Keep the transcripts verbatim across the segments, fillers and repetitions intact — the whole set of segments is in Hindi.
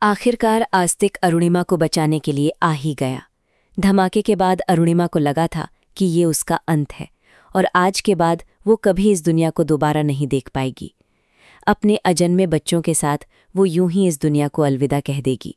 आखिरकार आस्तिक अरुणिमा को बचाने के लिए आ ही गया। धमाके के बाद अरुणिमा को लगा था कि ये उसका अंत है और आज के बाद वो कभी इस दुनिया को दोबारा नहीं देख पाएगी। अपने अजन्मे बच्चों के साथ वो यूं ही इस दुनिया को अलविदा कह देगी।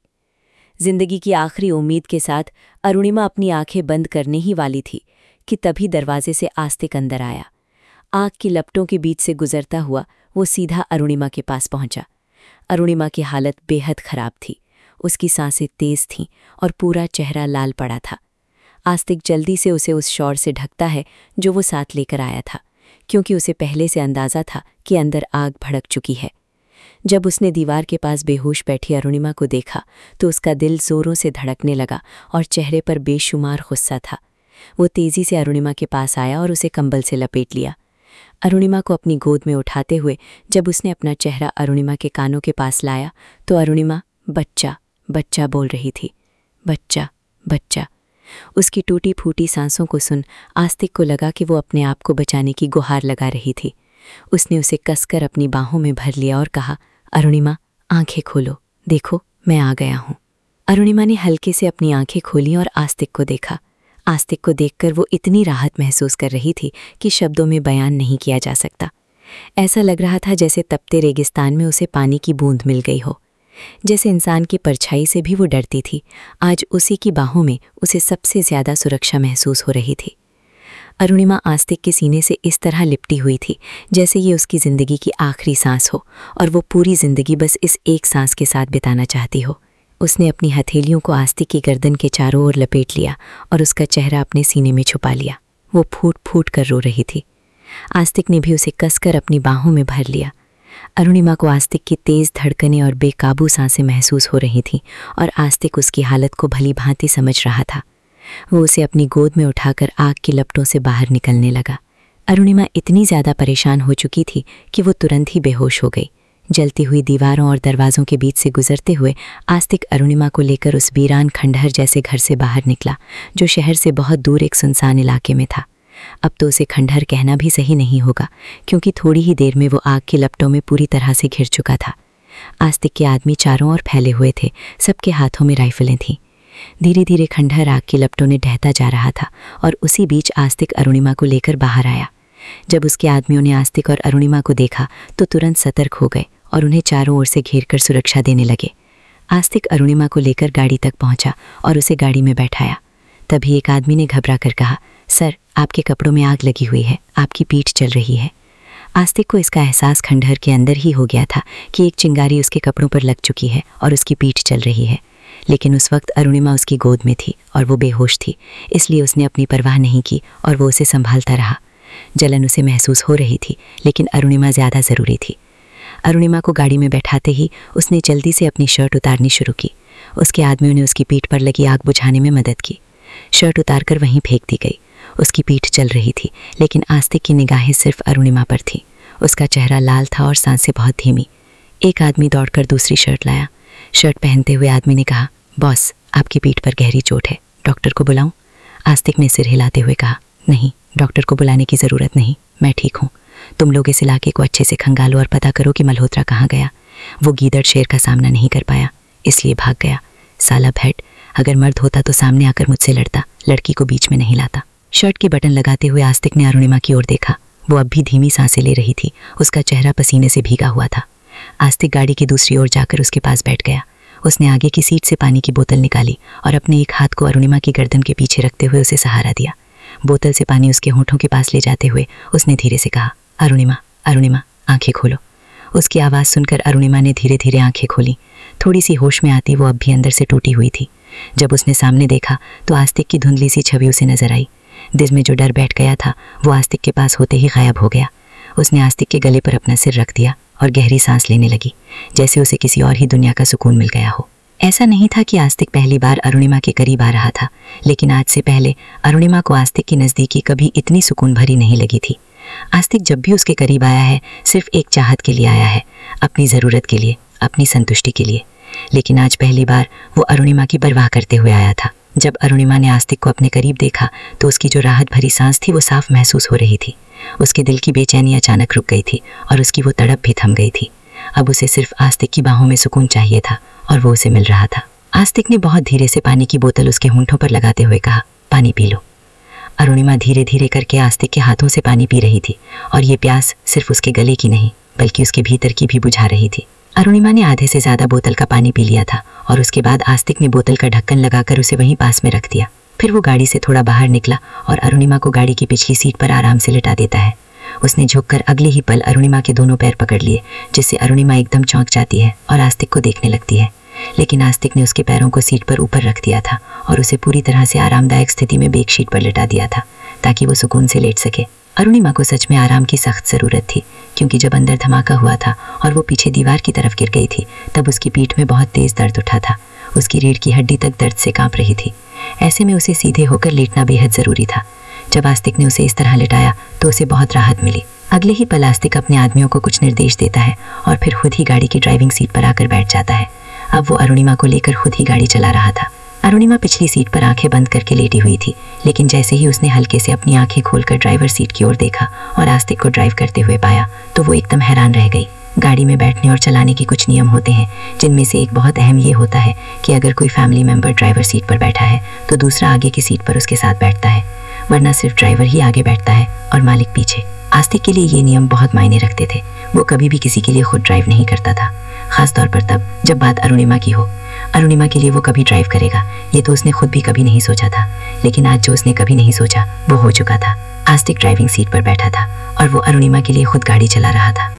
जिंदगी की आखिरी उम्मीद के साथ अरुणिमा अपनी आंखें बंद करने ही वाली थी कि तभी दरवाजे से आस्तिक अंदर आया। आग की लपटों के बीच से गुजरता हुआ वो सीधा अरुणिमा के पास पहुंचा। अरुणिमा की हालत बेहद खराब थी। उसकी सांसें तेज थीं और पूरा चेहरा लाल पड़ा था। आस्तिक जल्दी से उसे उस शौर से ढकता है जो वो साथ लेकर आया था, क्योंकि उसे पहले से अंदाज़ा था कि अंदर आग भड़क चुकी है। जब उसने दीवार के पास बेहोश बैठी अरुणिमा को देखा तो उसका दिल जोरों से धड़कने लगा और चेहरे पर बेशुमार गुस्सा था। वो तेज़ी से अरुणिमा के पास आया और उसे कंबल से लपेट लिया। अरुणिमा को अपनी गोद में उठाते हुए जब उसने अपना चेहरा अरुणिमा के कानों के पास लाया तो अरुणिमा बच्चा बच्चा बोल रही थी। बच्चा बच्चा। उसकी टूटी फूटी सांसों को सुन आस्तिक को लगा कि वो अपने आप को बचाने की गुहार लगा रही थी। उसने उसे कसकर अपनी बाहों में भर लिया और कहा, अरुणिमा आंखें खोलो, देखो मैं आ गया हूँ। अरुणिमा ने हल्के से अपनी आंखें खोली और आस्तिक को देखा। आस्तिक को देखकर वो इतनी राहत महसूस कर रही थी कि शब्दों में बयान नहीं किया जा सकता। ऐसा लग रहा था जैसे तपते रेगिस्तान में उसे पानी की बूंद मिल गई हो। जैसे इंसान की परछाई से भी वो डरती थी, आज उसी की बाहों में उसे सबसे ज़्यादा सुरक्षा महसूस हो रही थी। अरुणिमा आस्तिक के सीने से इस तरह लिपटी हुई थी जैसे ये उसकी ज़िंदगी की आखिरी सांस हो और वो पूरी ज़िंदगी बस इस एक सांस के साथ बिताना चाहती हो। उसने अपनी हथेलियों को आस्तिक की गर्दन के चारों ओर लपेट लिया और उसका चेहरा अपने सीने में छुपा लिया। वो फूट फूट कर रो रही थी। आस्तिक ने भी उसे कसकर अपनी बाहों में भर लिया। अरुणिमा को आस्तिक की तेज़ धड़कनें और बेकाबू सांसें महसूस हो रही थीं और आस्तिक उसकी हालत को भली भांति समझ रहा था। वो उसे अपनी गोद में उठाकर आग की लपटों से बाहर निकलने लगा। अरुणिमा इतनी ज़्यादा परेशान हो चुकी थी कि वो तुरंत ही बेहोश हो गई। जलती हुई दीवारों और दरवाज़ों के बीच से गुजरते हुए आस्तिक अरुणिमा को लेकर उस वीरान खंडहर जैसे घर से बाहर निकला जो शहर से बहुत दूर एक सुनसान इलाके में था। अब तो उसे खंडहर कहना भी सही नहीं होगा, क्योंकि थोड़ी ही देर में वो आग की लपटों में पूरी तरह से घिर चुका था। आस्तिक के आदमी चारों ओर फैले हुए थे, सबके हाथों में राइफलें थीं। धीरे धीरे खंडहर आग की लपटों में ढहता जा रहा था और उसी बीच आस्तिक अरुणिमा को लेकर बाहर आया। जब उसके आदमियों ने आस्तिक और अरुणिमा को देखा तो तुरंत सतर्क हो गए और उन्हें चारों ओर से घेरकर सुरक्षा देने लगे। आस्तिक अरुणिमा को लेकर गाड़ी तक पहुंचा और उसे गाड़ी में बैठाया। तभी एक आदमी ने घबरा कर कहा, सर आपके कपड़ों में आग लगी हुई है, आपकी पीठ चल रही है। आस्तिक को इसका एहसास खंडहर के अंदर ही हो गया था कि एक चिंगारी उसके कपड़ों पर लग चुकी है और उसकी पीठ चल रही है। लेकिन उस वक्त अरुणिमा उसकी गोद में थी और वो बेहोश थी, इसलिए उसने अपनी परवाह नहीं की और वो उसे संभालता रहा। जलन उसे महसूस हो रही थी, लेकिन अरुणिमा ज़्यादा ज़रूरी थी। अरुणिमा को गाड़ी में बैठाते ही उसने जल्दी से अपनी शर्ट उतारनी शुरू की। उसके आदमियों ने उसकी पीठ पर लगी आग बुझाने में मदद की। शर्ट उतारकर वहीं फेंक दी गई। उसकी पीठ चल रही थी, लेकिन आस्तिक की निगाहें सिर्फ अरुणिमा पर थीं। उसका चेहरा लाल था और सांसें बहुत धीमी। एक आदमी दौड़कर दूसरी शर्ट लाया। शर्ट पहनते हुए आदमी ने कहा, बॉस आपकी पीठ पर गहरी चोट है, डॉक्टर को बुलाऊं? आस्तिक ने सिर हिलाते हुए कहा, नहीं, डॉक्टर को बुलाने की ज़रूरत नहीं, मैं ठीक हूँ। तुम लोग इस इलाके को अच्छे से खंगालो और पता करो कि मल्होत्रा कहाँ गया। वो गीदड़ शेर का सामना नहीं कर पाया, इसलिए भाग गया। साला भैट, अगर मर्द होता तो सामने आकर मुझसे लड़ता, लड़की को बीच में नहीं लाता। शर्ट के बटन लगाते हुए आस्तिक ने अरुणिमा की ओर देखा। वो अब भी धीमी सांसें ले रही थी, उसका चेहरा पसीने से भीगा हुआ था। आस्तिक गाड़ी की दूसरी ओर जाकर उसके पास बैठ गया। उसने आगे की सीट से पानी की बोतल निकाली और अपने एक हाथ को अरुणिमा की गर्दन के पीछे रखते हुए उसे सहारा दिया। बोतल से पानी उसके होठों के पास ले जाते हुए उसने धीरे से कहा, अरुणिमा अरुणिमा आंखें खोलो। उसकी आवाज़ सुनकर अरुणिमा ने धीरे धीरे आंखें खोली। थोड़ी सी होश में आती वो अब भी अंदर से टूटी हुई थी। जब उसने सामने देखा तो आस्तिक की धुंधली सी छवि उसे नजर आई। दिल में जो डर बैठ गया था वो आस्तिक के पास होते ही गायब हो गया। उसने आस्तिक के गले पर अपना सिर रख दिया और गहरी सांस लेने लगी, जैसे उसे किसी और ही दुनिया का सुकून मिल गया हो। ऐसा नहीं था कि आस्तिक पहली बार अरुणिमा के करीब आ रहा था, लेकिन आज से पहले अरुणिमा को आस्तिक की नज़दीकी कभी इतनी सुकून भरी नहीं लगी थी। आस्तिक जब भी उसके करीब आया है सिर्फ एक चाहत के लिए आया है, अपनी ज़रूरत के लिए, अपनी संतुष्टि के लिए। लेकिन आज पहली बार वो अरुणिमा की परवाह करते हुए आया था। जब अरुणिमा ने आस्तिक को अपने करीब देखा तो उसकी जो राहत भरी सांस थी वो साफ महसूस हो रही थी। उसके दिल की बेचैनी अचानक रुक गई थी और उसकी वो तड़प भी थम गई थी। अब उसे सिर्फ आस्तिक की बाहों में सुकून चाहिए था और वो उसे मिल रहा था। आस्तिक ने बहुत धीरे से पानी की बोतल उसके होंठों पर लगाते हुए कहा, पानी पी लो। अरुणिमा धीरे धीरे करके आस्तिक के हाथों से पानी पी रही थी और ये प्यास सिर्फ उसके गले की नहीं बल्कि उसके भीतर की भी बुझा रही थी। अरुणिमा ने आधे से ज्यादा बोतल का पानी पी लिया था और उसके बाद आस्तिक ने बोतल का ढक्कन लगाकर उसे वहीं पास में रख दिया। फिर वो गाड़ी से थोड़ा बाहर निकला और अरुणिमा को गाड़ी की पिछली सीट पर आराम से लिटा देता है। उसने झुककर अगले ही पल अरुणिमा के दोनों पैर पकड़ लिए, जिससे अरुणिमा एकदम चौंक जाती है और आस्तिक को देखने लगती है। लेकिन आस्तिक ने उसके पैरों को सीट पर ऊपर रख दिया था और उसे पूरी तरह से आरामदायक स्थिति में बेक शीट पर लिटा दिया था ताकि वो सुकून से लेट सके। अरुणिमा को सच में आराम की सख्त ज़रूरत थी, क्योंकि जब अंदर धमाका हुआ था और वो पीछे दीवार की तरफ गिर गई थी तब उसकी पीठ में बहुत तेज़ दर्द उठा था। उसकी रीढ़ की हड्डी तक दर्द से कांप रही थी। ऐसे में उसे सीधे होकर लेटना बेहद ज़रूरी था। जब आस्तिक ने उसे इस तरह लिटाया तो उसे बहुत राहत मिली। अगले ही पल आस्तिक अपने आदमियों को कुछ निर्देश देता है और फिर खुद ही गाड़ी की ड्राइविंग सीट पर आकर बैठ जाता है। अब वो अरुणिमा को लेकर खुद ही गाड़ी चला रहा था। अरुणिमा पिछली सीट पर आंखें बंद करके लेटी हुई थी, लेकिन जैसे ही उसने हल्के से अपनी आंखें खोलकर ड्राइवर सीट की ओर देखा और आस्तिक को ड्राइव करते हुए पाया तो वो एकदम हैरान रह गई। गाड़ी में बैठने और चलाने के कुछ नियम होते हैं, जिनमें से एक बहुत अहम ये होता है कि अगर कोई फैमिली मेंबर ड्राइवर सीट पर बैठा है तो दूसरा आगे की सीट पर उसके साथ बैठता है, वरना सिर्फ ड्राइवर ही आगे बैठता है और मालिक पीछे। आस्तिक के लिए ये नियम बहुत मायने रखते थे। वो कभी भी किसी के लिए खुद ड्राइव नहीं करता था, खासतौर पर तब जब बात अरुणिमा की हो। अरुणिमा के लिए वो कभी ड्राइव करेगा ये तो उसने खुद भी कभी नहीं सोचा था, लेकिन आज जो उसने कभी नहीं सोचा वो हो चुका था। आस्तिक ड्राइविंग सीट पर बैठा था और वो अरुणिमा के लिए खुद गाड़ी चला रहा था।